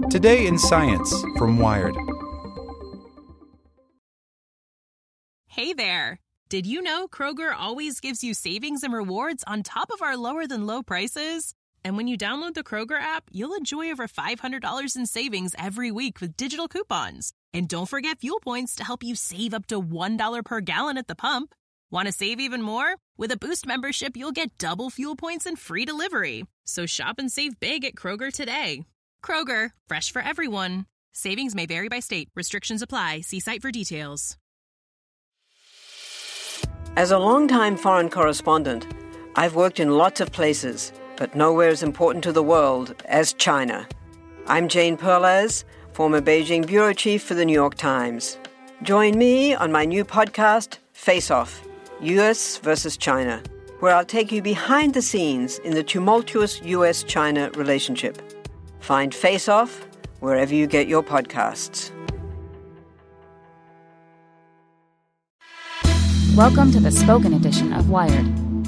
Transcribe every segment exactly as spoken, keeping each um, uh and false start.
Today in Science from Wired. Hey there! Did you know Kroger always gives you savings and rewards on top of our lower-than-low prices? And when you download the Kroger app, you'll enjoy over five hundred dollars in savings every week with digital coupons. And don't forget fuel points to help you save up to one dollar per gallon at the pump. Want to save even more? With a Boost membership, you'll get double fuel points and free delivery. So shop and save big at Kroger today. Kroger, fresh for everyone. Savings may vary by state. Restrictions apply. See site for details. As a longtime foreign correspondent, I've worked in lots of places, but nowhere as important to the world as China. I'm Jane Perlez, former Beijing bureau chief for the New York Times. Join me on my new podcast, Face Off, U S versus China, where I'll take you behind the scenes in the tumultuous U S China relationship. Find Face Off wherever you get your podcasts. Welcome to the spoken edition of Wired.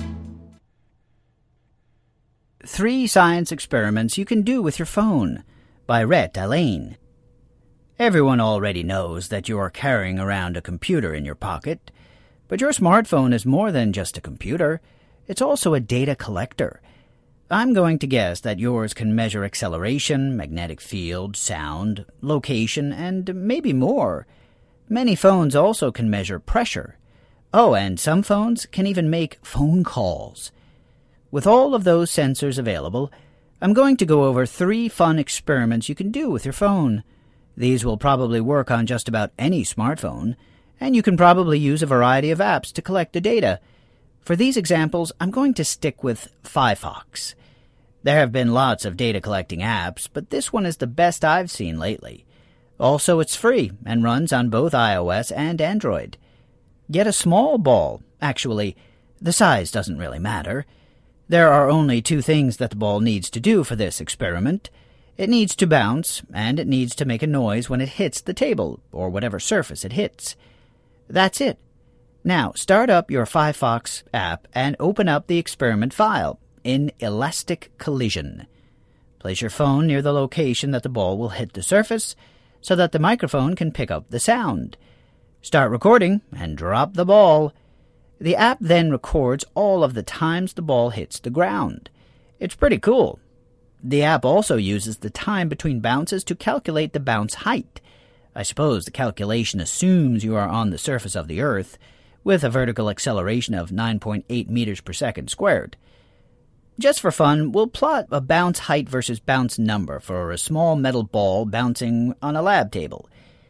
Three Science Experiments You Can Do with Your Phone by Rhett Allain. Everyone already knows that you are carrying around a computer in your pocket, but your smartphone is more than just a computer. It's also a data collector. I'm going to guess that yours can measure acceleration, magnetic field, sound, location, and maybe more. Many phones also can measure pressure. Oh, and some phones can even make phone calls. With all of those sensors available, I'm going to go over three fun experiments you can do with your phone. These will probably work on just about any smartphone, and you can probably use a variety of apps to collect the data. For these examples, I'm going to stick with Firefox. There have been lots of data collecting apps, but this one is the best I've seen lately. Also, it's free and runs on both iOS and Android. Get a small ball. Actually, the size doesn't really matter. There are only two things that the ball needs to do for this experiment. It needs to bounce, and it needs to make a noise when it hits the table, or whatever surface it hits. That's it. Now, start up your Firefox app and open up the experiment file in Elastic Collision. Place your phone near the location that the ball will hit the surface, so that the microphone can pick up the sound. Start recording and drop the ball. The app then records all of the times the ball hits the ground. It's pretty cool. The app also uses the time between bounces to calculate the bounce height. I suppose the calculation assumes you are on the surface of the Earth, with a vertical acceleration of nine point eight meters per second squared. Just for fun, we'll plot a bounce height versus bounce number for a small metal ball bouncing on a lab table.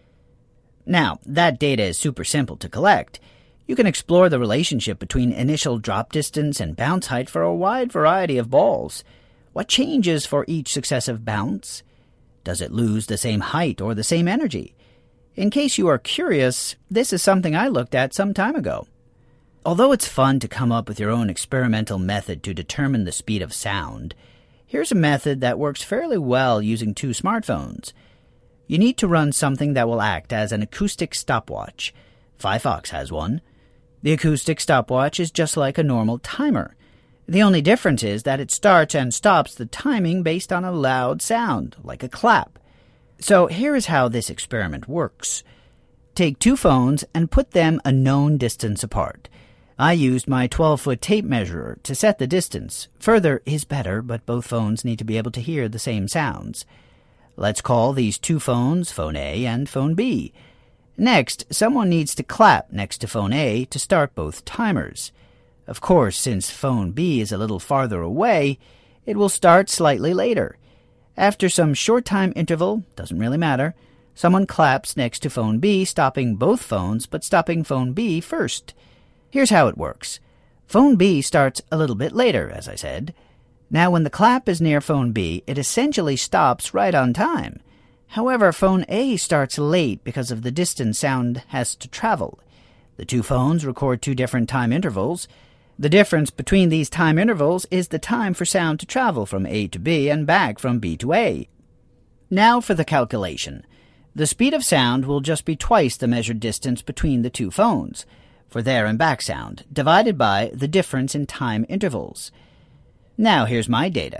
Now, that data is super simple to collect. You can explore the relationship between initial drop distance and bounce height for a wide variety of balls. What changes for each successive bounce? Does it lose the same height or the same energy? In case you are curious, this is something I looked at some time ago. Although it's fun to come up with your own experimental method to determine the speed of sound, here's a method that works fairly well using two smartphones. You need to run something that will act as an acoustic stopwatch. Firefox has one. The acoustic stopwatch is just like a normal timer. The only difference is that it starts and stops the timing based on a loud sound, like a clap. So here is how this experiment works. Take two phones and put them a known distance apart. I used my twelve-foot tape measurer to set the distance. Further is better, but both phones need to be able to hear the same sounds. Let's call these two phones Phone A and Phone B. Next, someone needs to clap next to Phone A to start both timers. Of course, since Phone B is a little farther away, it will start slightly later. After some short time interval, doesn't really matter, someone claps next to Phone B, stopping both phones, but stopping Phone B first. Here's how it works. Phone B starts a little bit later, as I said. Now, when the clap is near Phone B, it essentially stops right on time. However, Phone A starts late because of the distance sound has to travel. The two phones record two different time intervals. The difference between these time intervals is the time for sound to travel from A to B and back from B to A. Now for the calculation. The speed of sound will just be twice the measured distance between the two phones, for there and back sound, divided by the difference in time intervals. Now here's my data.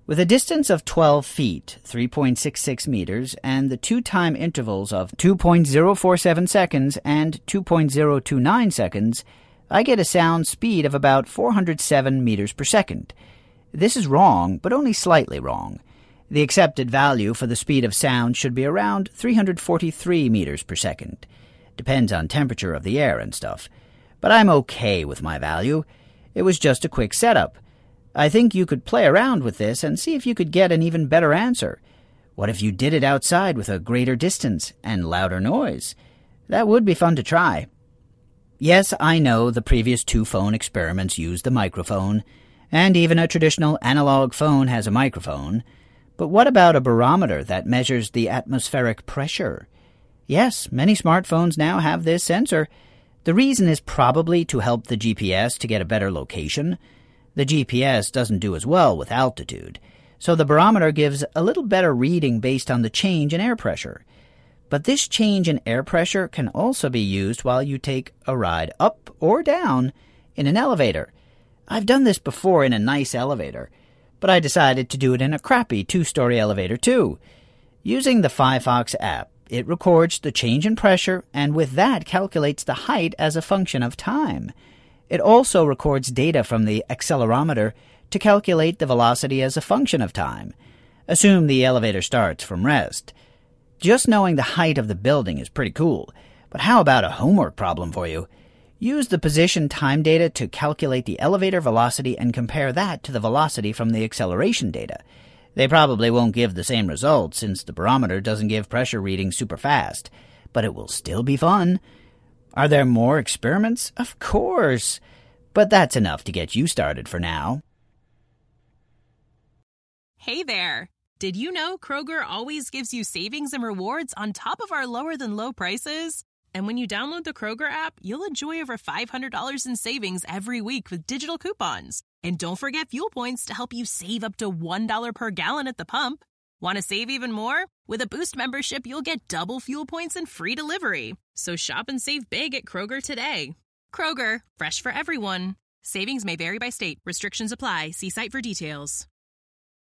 With a distance of twelve feet, three point six six meters, and the two time intervals of two point zero four seven seconds and two point zero two nine seconds, I get a sound speed of about four hundred seven meters per second. This is wrong, but only slightly wrong. The accepted value for the speed of sound should be around three hundred forty-three meters per second. Depends on temperature of the air and stuff. But I'm okay with my value. It was just a quick setup. I think you could play around with this and see if you could get an even better answer. What if you did it outside with a greater distance and louder noise? That would be fun to try. Yes, I know the previous two phone experiments used the microphone, and even a traditional analog phone has a microphone. But what about a barometer that measures the atmospheric pressure? Yes, many smartphones now have this sensor. The reason is probably to help the G P S to get a better location. The G P S doesn't do as well with altitude, so the barometer gives a little better reading based on the change in air pressure. But this change in air pressure can also be used while you take a ride up or down in an elevator. I've done this before in a nice elevator, but I decided to do it in a crappy two-story elevator too. Using the Firefox app, it records the change in pressure and with that calculates the height as a function of time. It also records data from the accelerometer to calculate the velocity as a function of time. Assume the elevator starts from rest. Just knowing the height of the building is pretty cool, but how about a homework problem for you? Use the position time data to calculate the elevator velocity and compare that to the velocity from the acceleration data. They probably won't give the same result since the barometer doesn't give pressure readings super fast, but it will still be fun. Are there more experiments? Of course. But that's enough to get you started for now. Hey there! Did you know Kroger always gives you savings and rewards on top of our lower-than-low prices? And when you download the Kroger app, you'll enjoy over five hundred dollars in savings every week with digital coupons. And don't forget fuel points to help you save up to one dollar per gallon at the pump. Want to save even more? With a Boost membership, you'll get double fuel points and free delivery. So shop and save big at Kroger today. Kroger, fresh for everyone. Savings may vary by state. Restrictions apply. See site for details.